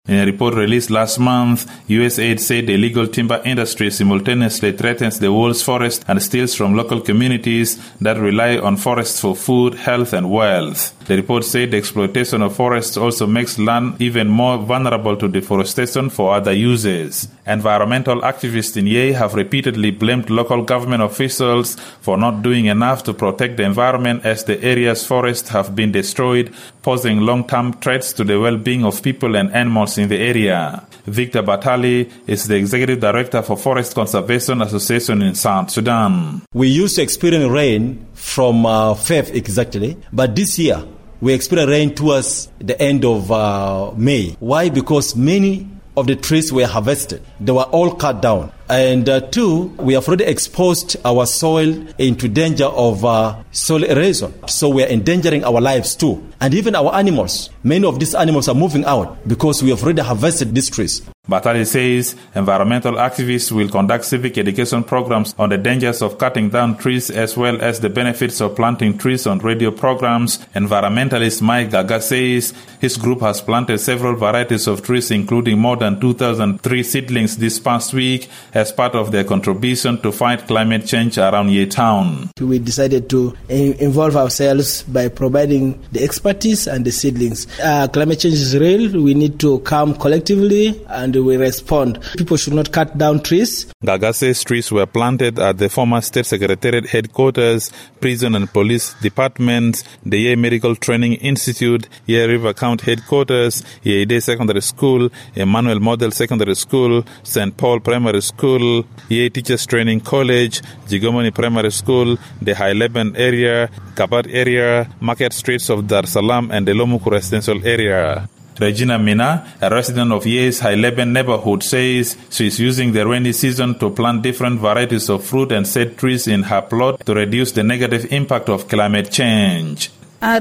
In a report released last month, USAID said the illegal timber industry simultaneously threatens the world's forest and steals from local communities that rely on forests for food, health, and wealth. The report said the exploitation of forests also makes land even more vulnerable to deforestation for other uses. Environmental activists in Yei have repeatedly blamed local government officials for not doing enough to protect the environment as the area's forests have been destroyed, posing long-term threats to the well-being of people and animals in the area. Victor Batali is the Executive Director for Forest Conservation Association in South Sudan. We used to experience rain from Feb exactly, but this year we experienced rain towards the end of May. Why? Because many of the trees were harvested. They were all cut down. And two, we have already exposed our soil into danger of soil erosion. So we are endangering our lives too. And even our animals. Many of these animals are moving out because we have already harvested these trees. Batali says environmental activists will conduct civic education programs on the dangers of cutting down trees as well as the benefits of planting trees on radio programs. Environmentalist Mike Gaga says his group has planted several varieties of trees, including more than 2,003 seedlings this past week, as part of their contribution to fight climate change around Yei Town. We decided to involve ourselves by providing the expertise and the seedlings. Climate change is real. We need to come collectively and we respond. People should not cut down trees. Gaga says trees were planted at the former State Secretariat headquarters, prison and police departments, the Yei Medical Training Institute, Yei River County headquarters, Yei Day Secondary School, Emmanuel Model Secondary School, St. Paul Primary School, Yei Teachers Training College, Jigomoni Primary School, the High Leban area, Kabat area, Market Streets of Dar Salam and the Lomuku residential area. Regina Mina, a resident of Yei's High Leban neighborhood, says she is using the rainy season to plant different varieties of fruit and shade trees in her plot to reduce the negative impact of climate change. My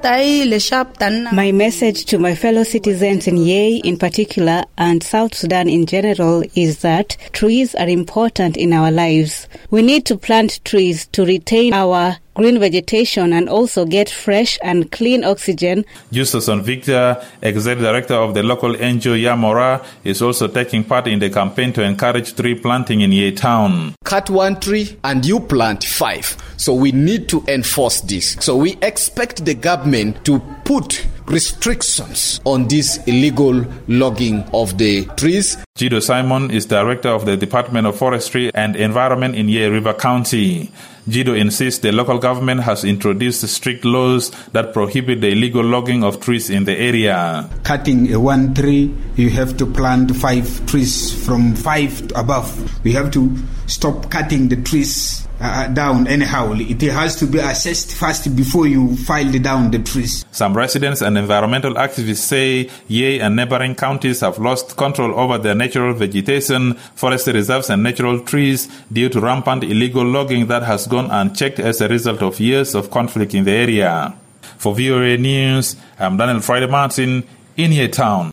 message to my fellow citizens in Yei in particular and South Sudan in general is that trees are important in our lives. We need to plant trees to retain our green vegetation and also get fresh and clean oxygen. Justus Victor, Executive Director of the local NGO Yamora, is also taking part in the campaign to encourage tree planting in Yei Town. Cut one tree and you plant 5. So we need to enforce this. So we expect the government to put restrictions on this illegal logging of the trees. Jido Simon is Director of the Department of Forestry and Environment in Yei River County. Jido insists the local government has introduced strict laws that prohibit the illegal logging of trees in the area. Cutting one tree, you have to plant 5 trees from 5 to above. We have to stop cutting the trees down anyhow. It has to be assessed first before you file down the trees. Some residents and environmental activists say Yei and neighboring counties have lost control over their natural vegetation, forest reserves and natural trees due to rampant illegal logging that has gone unchecked as a result of years of conflict in the area. For VOA News, I'm Daniel Friday Martin in Yei Town.